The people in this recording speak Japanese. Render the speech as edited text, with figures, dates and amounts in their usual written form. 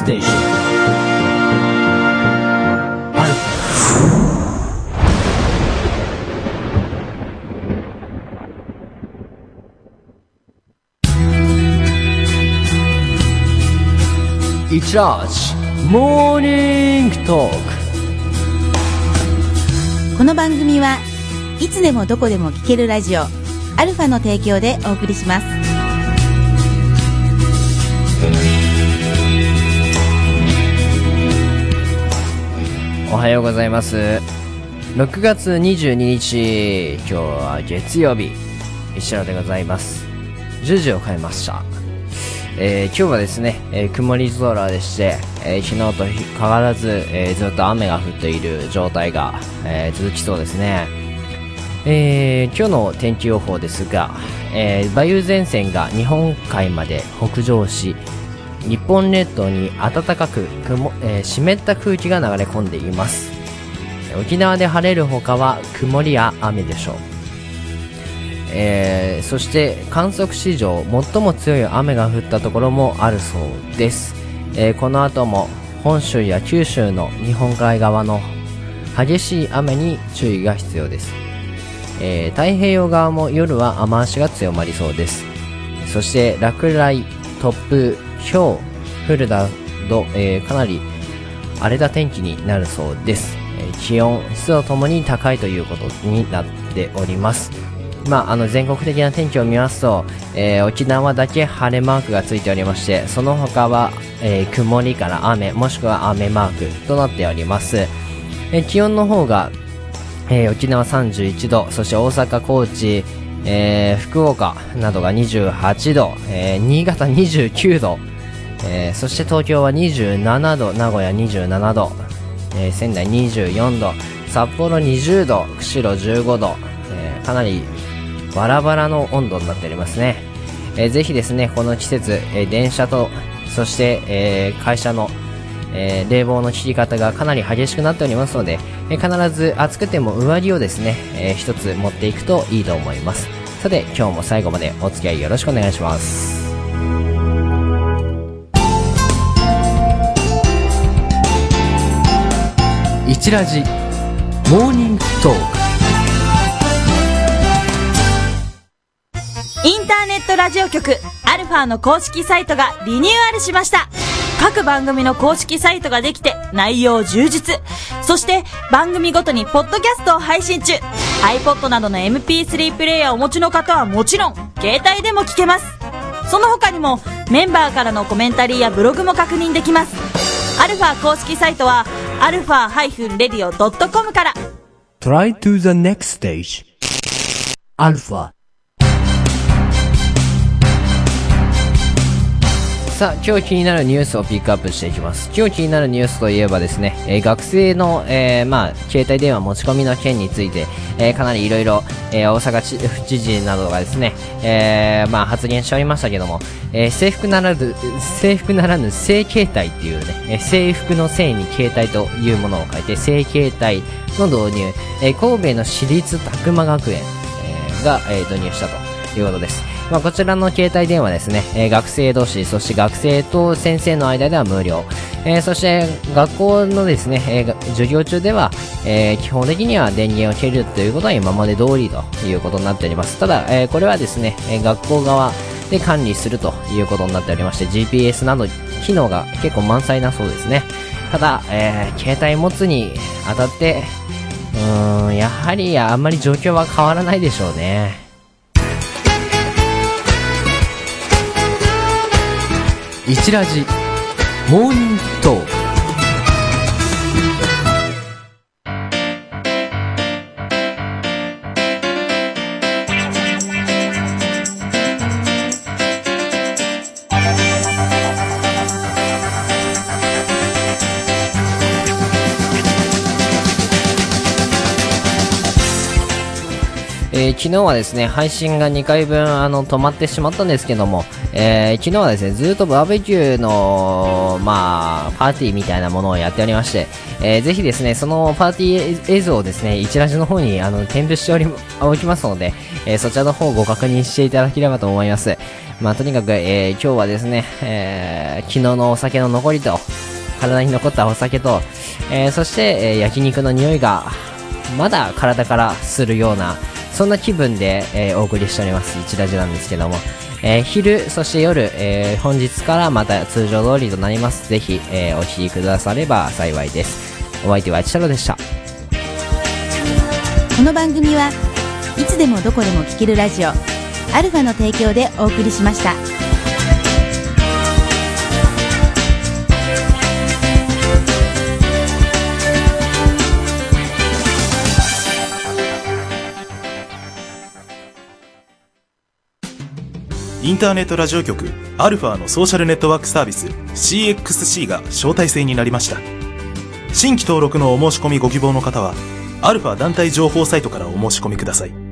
station. Icharge Morning Talk。 この番組はいつでもどこでも聞けるラジオアルファの提供でお送りします。 おはようございます。6月22日、今日は月曜日、石野でございます。10時を変えました。今日はですね、曇り空でして、昨日と変わらず、ずっと雨が降っている状態が、続きそうですね。今日の天気予報ですが、梅雨前線が日本海まで北上し、日本列島に暖かく湿った空気が流れ込んでいます。沖縄で晴れる他は曇りや雨でしょう。そして観測史上最も強い雨が降ったところもあるそうです。この後も本州や九州の日本海側の激しい雨に注意が必要です。太平洋側も夜は雨足が強まりそうです。そして落雷、突風、ひょう降るなど、かなり荒れた天気になるそうです。気温、湿度ともに高いということになっております。全国的な天気を見ますと、沖縄だけ晴れマークがついておりまして、その他は、曇りから雨、もしくは雨マークとなっております。気温の方が、沖縄31度、そして大阪、高知、福岡などが28度、新潟29度、そして東京は27度、名古屋27度、仙台24度、札幌20度、釧路15度、かなりバラバラの温度になっておりますね。ぜひですね、この季節、電車とそして、会社の、冷房の効き方がかなり激しくなっておりますので、必ず暑くても上着をですね、一つ持っていくといいと思います。さて今日も最後までお付き合いよろしくお願いします。 一ラジモーニングトーク。 インターネットラジオ局アルファの公式サイトがリニューアルしました。各番組の公式サイトができて内容充実。そして番組ごとにポッドキャストを配信中。 iPod などの MP3 プレイヤーをお持ちの方はもちろん携帯でも聞けます。その他にもメンバーからのコメンタリーやブログも確認できます。アルファ公式サイトはアルファ-radio.com から。 Try to the next stage アルファ。 さあ今日気になるニュースをピックアップしていきます。今日気になるニュースといえばですね、学生の、携帯電話持ち込みの件について、かなりいろいろ大阪知事などがですね、発言しておりましたけども、制服ならぬ性形態っていうね、制服の性に形態というものを書いて性形態の導入、神戸の私立詫間学園、が、導入したということです。こちらの携帯電話ですね、学生同士、そして学生と先生の間では無料、そして学校のですね、授業中では、基本的には電源を切るということは今まで通りということになっております。ただ、これはですね、学校側で管理するということになっておりまして、 GPS など機能が結構満載なそうですね。ただ、携帯持つにあたってやはりあんまり状況は変わらないでしょうね。 一ラジモーニングトーク。 昨日はですね、配信が2回分止まってしまったんですけども、昨日はですね、ずっとバーベキューのパーティーみたいなものをやっておりまして、ぜひですね、そのパーティー映像をですね、一ラジの方に添付しておきますので、そちらの方をご確認していただければと思います。とにかく、今日はですね、昨日のお酒の残りと、 体に残ったお酒と、そして、焼肉の匂いがまだ体からするような、そんな気分で、お送りしております一ラジなんですけども、昼そして夜、本日からまた通常通りとなります。ぜひ、お聞きくだされば幸いです。お相手は一太郎でした。 この番組はいつでもどこでも聴けるラジオアルファの提供でお送りしました。 インターネットラジオ局アルファのソーシャルネットワークサービス CXC が招待制になりました。新規登録のお申し込みご希望の方はアルファ団体情報サイトからお申し込みください。